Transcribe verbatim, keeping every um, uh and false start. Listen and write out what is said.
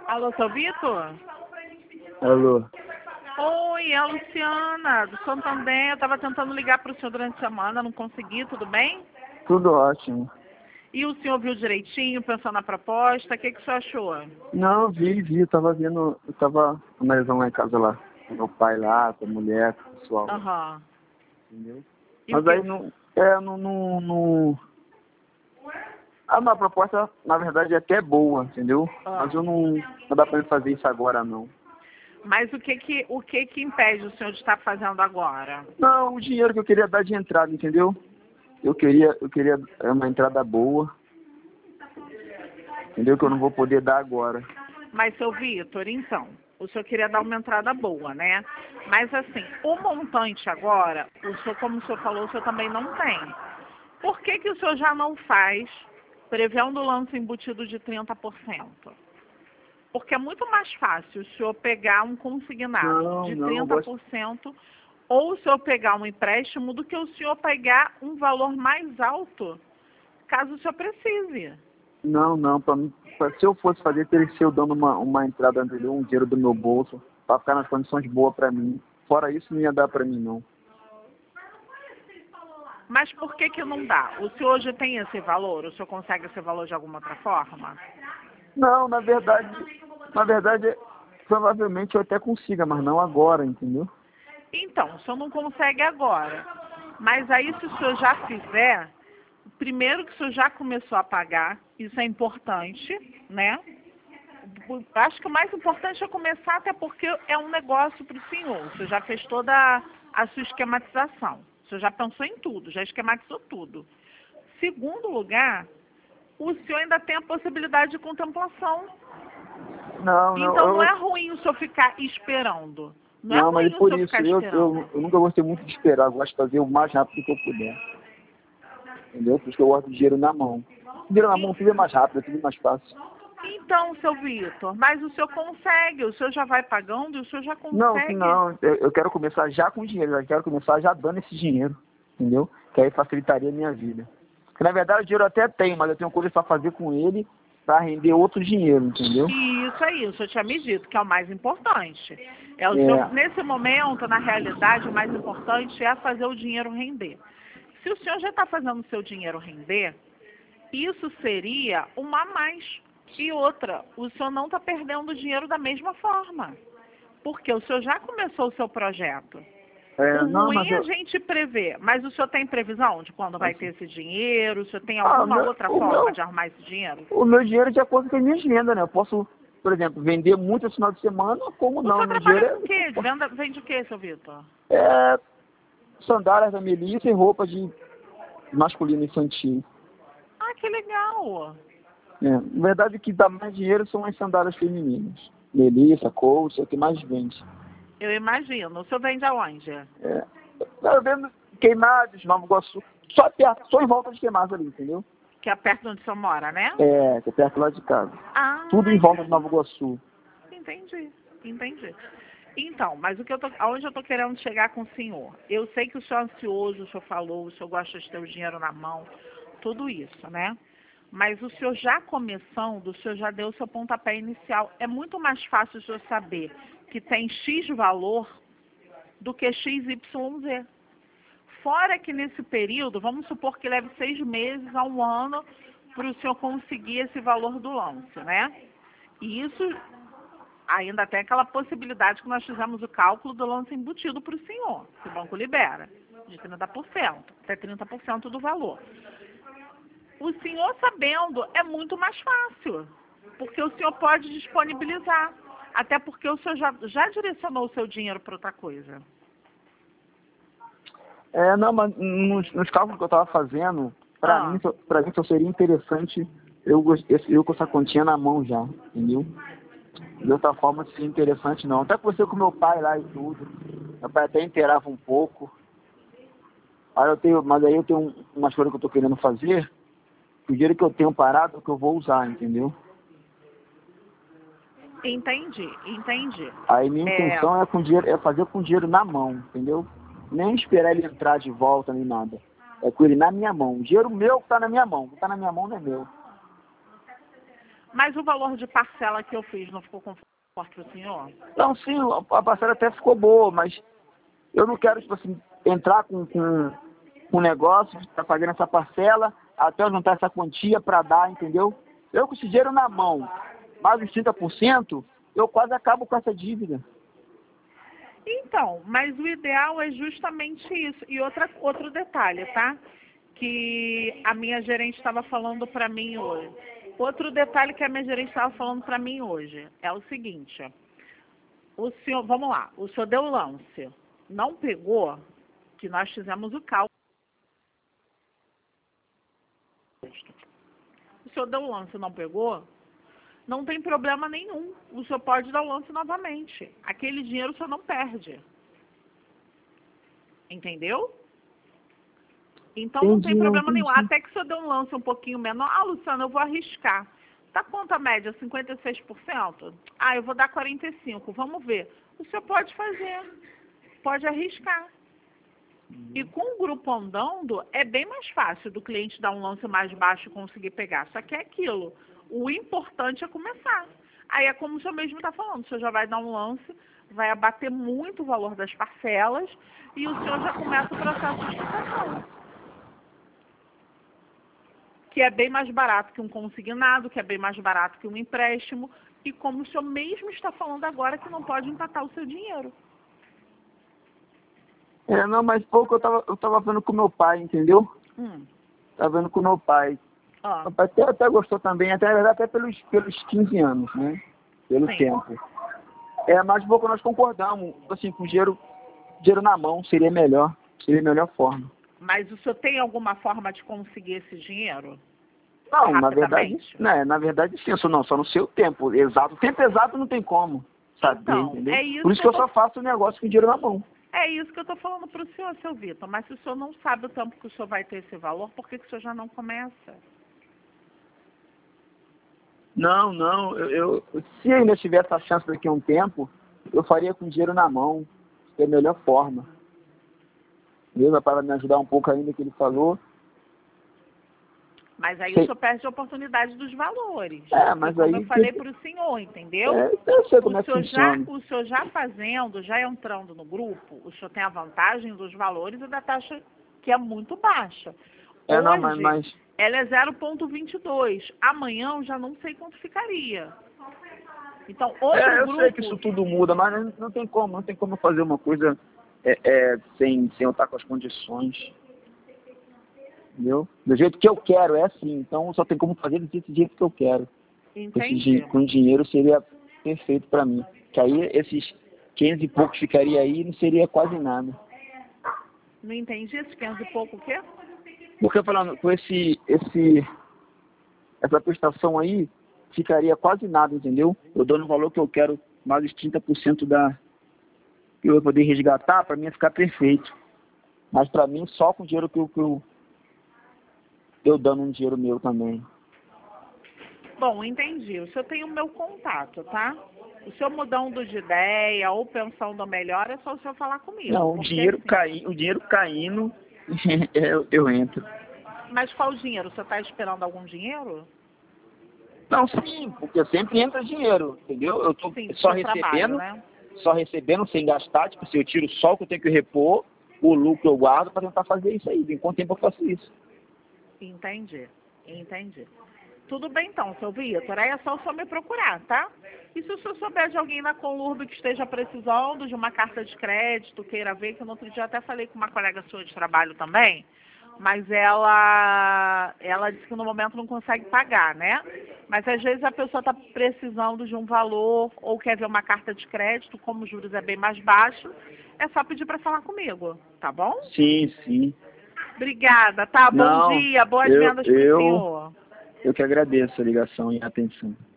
Alô, seu Vitor? Alô. Oi, é a Luciana, do Santander. Eu estava tentando ligar para o senhor durante a semana, não consegui, tudo bem? Tudo ótimo. E o senhor viu direitinho, pensou na proposta, o que, que o senhor achou? Não, vi, vi, eu tava vendo, eu tava analisando lá em casa lá, com meu pai lá, com a mulher, com o pessoal. Aham. Entendeu? E Mas o aí que? não, é, não, não, não... A minha proposta, na verdade, é até boa, entendeu? Ah. Mas eu não, não dá pra mim fazer isso agora, não. Mas o que que, o que que impede o senhor de estar fazendo agora? Não, o dinheiro que eu queria dar de entrada, entendeu? Eu queria, eu queria uma entrada boa, entendeu? Que eu não vou poder dar agora. Mas, seu Vitor, então, o senhor queria dar uma entrada boa, né? Mas, assim, o montante agora, o senhor, como o senhor falou, o senhor também não tem. Por que que o senhor já não faz prevendo o lance embutido de trinta por cento? Porque é muito mais fácil o senhor pegar um consignado Não, de não, eu trinta gosto... por cento ou o senhor pegar um empréstimo do que o senhor pegar um valor mais alto, caso o senhor precise. Não, não, pra mim, pra- se eu fosse fazer, teria que ser eu dando uma, uma entrada, entendeu? Um dinheiro do meu bolso, pra ficar nas condições boas pra mim. Fora isso, não ia dar pra mim, não. Mas por que que não dá? O senhor hoje tem esse valor? O senhor consegue esse valor de alguma outra forma? Não, na verdade, na verdade, provavelmente eu até consiga, mas não agora, entendeu? Então, o senhor não consegue agora. Mas aí, se o senhor já fizer, primeiro que o senhor já começou a pagar, isso é importante, né? Acho que o mais importante é começar, até porque é um negócio para o senhor. O senhor já fez toda a, a sua esquematização. O senhor já pensou em tudo, já esquematizou tudo. Segundo lugar, o senhor ainda tem a possibilidade de contemplação. Não, não, Então não eu, é ruim o senhor ficar esperando. Não é não, mas ruim é o por senhor isso, ficar eu, esperando. eu, eu nunca gostei muito de esperar, eu gosto de fazer o mais rápido que eu puder. Entendeu? Por isso que eu gosto de dinheiro na mão. Dinheiro na mão tudo é mais rápido, tudo é mais fácil. Então, seu Vitor, mas o senhor consegue, o senhor já vai pagando e o senhor já Não, consegue. não, eu, eu quero começar já com dinheiro, eu quero começar já dando esse dinheiro, entendeu? Que aí facilitaria a minha vida. Porque, na verdade, o dinheiro eu até tenho, mas eu tenho coisa para fazer com ele para render outro dinheiro, entendeu? Isso aí, o senhor tinha me dito, que é o mais importante. É o senhor, É, nesse momento, na realidade, o mais importante é fazer o dinheiro render. Se o senhor já está fazendo o seu dinheiro render, isso seria uma a mais. E outra, o senhor não está perdendo dinheiro da mesma forma. Porque o senhor já começou o seu projeto. é, O não, mas ruim é a eu... gente prever. Mas o senhor tem previsão de quando vai Assim, ter esse dinheiro? O senhor tem ah, o alguma meu, outra o forma meu, de arrumar esse dinheiro? o meu dinheiro é de acordo com as minhas vendas, né? Eu posso, por exemplo, vender muito esse final de semana, como O não, senhor meu trabalha dinheiro com o quê? é, Venda, vende o quê, seu Vitor? é sandálias da Melissa e roupa de masculino e infantil. Ah, que legal. É, na verdade, o que dá mais dinheiro são as sandálias femininas. Melissa, Coach, é o que mais vende. Eu imagino. O senhor vende aonde? É, eu vendo Queimados, Nova Iguaçu, só perto, só em volta de Queimados ali, entendeu? Que é perto de onde o senhor mora, né? É, que é perto lá de casa. Ah, Tudo em volta de Nova Iguaçu. entendi, entendi. Então, mas o que eu tô, aonde eu estou querendo chegar com o senhor? Eu sei que o senhor é ansioso, o senhor falou, o senhor gosta de ter o dinheiro na mão, tudo isso, né? Mas o senhor já começando, o senhor já deu o seu pontapé inicial. É muito mais fácil o senhor saber que tem X valor do que X Y Z. Fora que nesse período, vamos supor que leve seis meses a um ano para o senhor conseguir esse valor do lance, né? E isso ainda tem aquela possibilidade que nós fizemos o cálculo do lance embutido para o senhor, que o banco libera, de trinta por cento, até trinta por cento do valor. O senhor sabendo é muito mais fácil, porque o senhor pode disponibilizar, até porque o senhor já, já direcionou o seu dinheiro para outra coisa. É, não, mas nos, nos cálculos que eu estava fazendo, para Ah, mim, só- pra mim só seria interessante eu, gos- esse- eu com essa continha na mão já, entendeu? De outra forma, seria interessante não. Até conversei com meu pai lá e tudo. Meu pai até inteirava um pouco. Aí eu tenho, mas aí eu tenho um- umas coisas que eu estou querendo fazer. O dinheiro que eu tenho parado é o que eu vou usar, entendeu? entendi, entendi. Aí minha É, intenção é, com dinheiro, é fazer com dinheiro na mão, entendeu? Nem esperar ele entrar de volta nem nada. É com ele na minha mão. O dinheiro meu que tá na minha mão. O que tá na minha mão não é meu. Mas o valor de parcela que eu fiz não ficou confortável para o senhor? Não, sim, a parcela até ficou boa, mas eu não quero, tipo assim, entrar com, com, com um negócio, tá pagando essa parcela, até eu juntar essa quantia para dar, entendeu? Eu com esse dinheiro na mão, mais os trinta por cento, eu quase acabo com essa dívida. Então, mas o ideal é justamente isso. E outra, outro detalhe, tá? Que a minha gerente estava falando para mim hoje. Outro detalhe que a minha gerente estava falando para mim hoje é o seguinte. O senhor, vamos lá, o senhor deu o lance. Não pegou, que nós fizemos o cálculo. O senhor deu o lance e não pegou, não tem problema nenhum. O senhor pode dar o lance novamente. Aquele dinheiro o senhor não perde. Entendeu? Então não tem problema nenhum. Até que o senhor dê um lance um pouquinho menor. Ah, Luciana, eu vou arriscar. Tá quanto a média? cinquenta e seis por cento? Ah, eu vou dar quarenta e cinco por cento. Vamos ver. O senhor pode fazer. Pode arriscar. E com o grupo andando, é bem mais fácil do cliente dar um lance mais baixo e conseguir pegar. Só que é aquilo. O importante é começar. Aí é como o senhor mesmo está falando. O senhor já vai dar um lance, vai abater muito o valor das parcelas e o senhor já começa o processo de quitação. Que é bem mais barato que um consignado, que é bem mais barato que um empréstimo. E como o senhor mesmo está falando agora, que não pode empatar o seu dinheiro. É, não, mas pouco eu tava, eu tava vendo com meu pai, entendeu? Hum. Tava vendo com meu pai. Ah. Meu pai até, até gostou também, até, até pelos, pelos quinze anos, né? Pelo Sim. tempo. É, mas pouco nós concordamos, assim, com dinheiro, dinheiro na mão seria melhor, seria a melhor forma. Mas o senhor tem alguma forma de conseguir esse dinheiro? Não, na verdade, né, na verdade sim, só não, só no seu tempo exato. O tempo exato não tem como saber, Então, entendeu? é isso Por isso que eu tô... só faço o negócio com dinheiro na mão. É isso que eu estou falando para o senhor, seu Vitor. Mas se o senhor não sabe o tempo que o senhor vai ter esse valor, por que, que o senhor já não começa? Não, não, eu, eu se ainda tivesse essa chance daqui a um tempo, eu faria com dinheiro na mão, que é a melhor forma. Meu pai vai me ajudar um pouco ainda, que ele falou. Mas aí Sei. o senhor perde a oportunidade dos valores. É, mas como aí... eu falei para o senhor, entendeu? É, eu sei como o, é que senhor já, funciona. o senhor já fazendo, já entrando no grupo, o senhor tem a vantagem dos valores e da taxa que é muito baixa. É, Hoje, não, mas, mas... ela é zero vírgula vinte e dois. Amanhã eu já não sei quanto ficaria. Então, outro É, eu grupo... sei que isso tudo muda, mas não, não tem como, não tem como fazer uma coisa é, é, sem, sem eu estar com as condições. Entendeu? Do jeito que eu quero, é assim. Então só tem como fazer desse jeito que eu quero. Entendi. Esse, com dinheiro seria perfeito para mim. Que aí esses quinze e poucos ficaria aí e não seria quase nada. Não entendi esse quinze e pouco o quê? Porque falando, com esse, esse, essa prestação aí, ficaria quase nada, entendeu? Eu dou no valor que eu quero, mais os trinta por cento da, que eu vou poder resgatar, para mim ia ficar perfeito. Mas para mim, só com o dinheiro que eu, que eu, eu dando um dinheiro meu também. Bom, entendi. O senhor tem o meu contato, tá? O senhor mudando de ideia ou pensando melhor, é só o senhor falar comigo. Não, o porque, dinheiro, assim, cai, o dinheiro caindo, eu, eu entro. Mas qual dinheiro? O senhor está esperando algum dinheiro? Não, sim, porque sempre entra dinheiro, entendeu? Eu tô Sim, só seu trabalho, recebendo, né? só recebendo sem gastar, tipo assim, eu tiro só o que eu tenho que repor, o lucro eu guardo para tentar fazer isso aí. Em quanto tempo eu faço isso? Entendi, entendi. Tudo bem então, seu Vitor. Aí é só o senhor me procurar, tá? E se o senhor souber de alguém na Conlurb que esteja precisando de uma carta de crédito, queira ver, que no outro dia até falei com uma colega sua de trabalho também, mas ela, ela disse que no momento não consegue pagar, né? Mas às vezes a pessoa está precisando de um valor ou quer ver uma carta de crédito, como os juros é bem mais baixo, é só pedir para falar comigo, tá bom? Sim, sim. Obrigada, tá? Não, Bom dia, boas eu, vendas para o eu, senhor. eu que agradeço a ligação e a atenção.